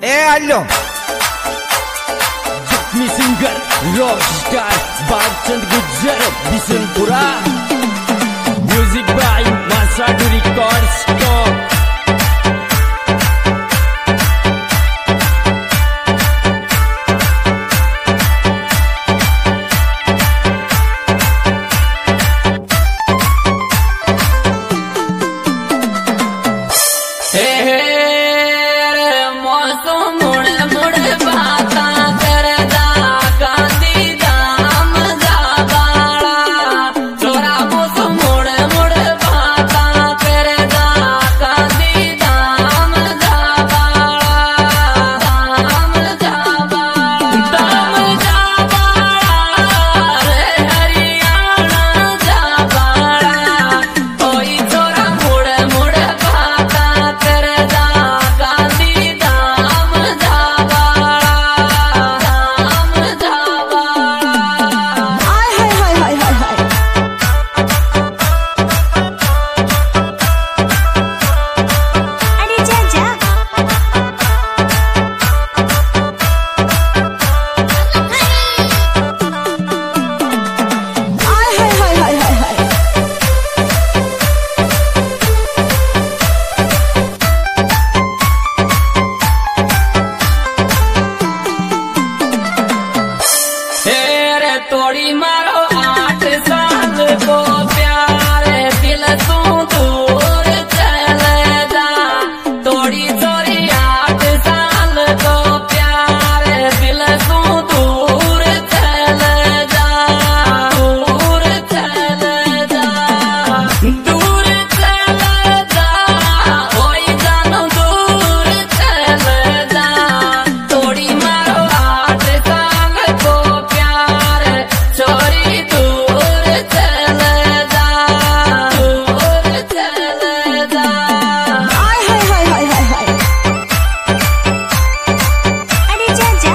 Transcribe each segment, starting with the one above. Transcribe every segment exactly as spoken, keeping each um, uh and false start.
ए आलो जख्मी singer rock star Balchand Gujjar Bishanpura music by मासाडू रिकॉर्ड्स टॉप। तोड़ी मारो आठ साल को प्यार दिल तू दूर चले जा। तोड़ी चोरी आठ साल को प्यार दिल तू दूर चले जा। दूर चले जा दूर चले जा ओई जानो दूर चले जा। तोड़ी मारो आठ साल को प्यार चोरी दूर चले जा। दूर चले जा हाय हाय हाय हाय हाय हाय अरे जा जा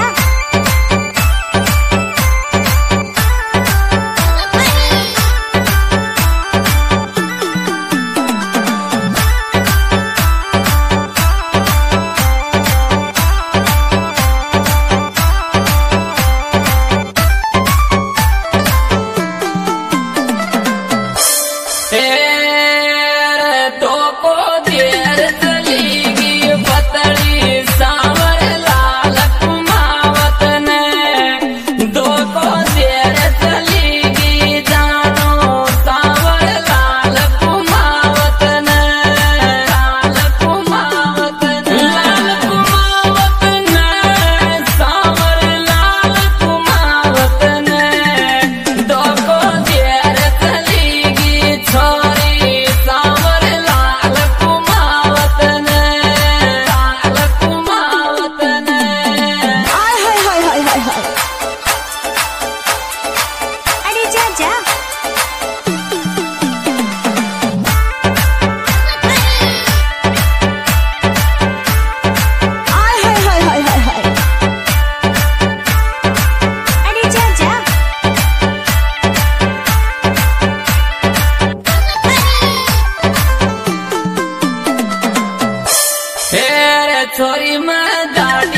तेरे तो को देर चलीगी पतली सांवर लाल कुमावत ने। दो को देर चलीगी जानो सांवर लाल कुमावत ने। लाल कुमावत ने लाल कुमावत ने सांवर लाल कुमावत ने। दो को देर चलीगी छोरी सांवर लाल कुमावत ने। लाल कुमावत ने हाय हाय हाय हाय हाय हाय अरे जा जा हाय हाय हाय हाय हाय हाय अरे जा जा तेरे छोरी में दाढ़ी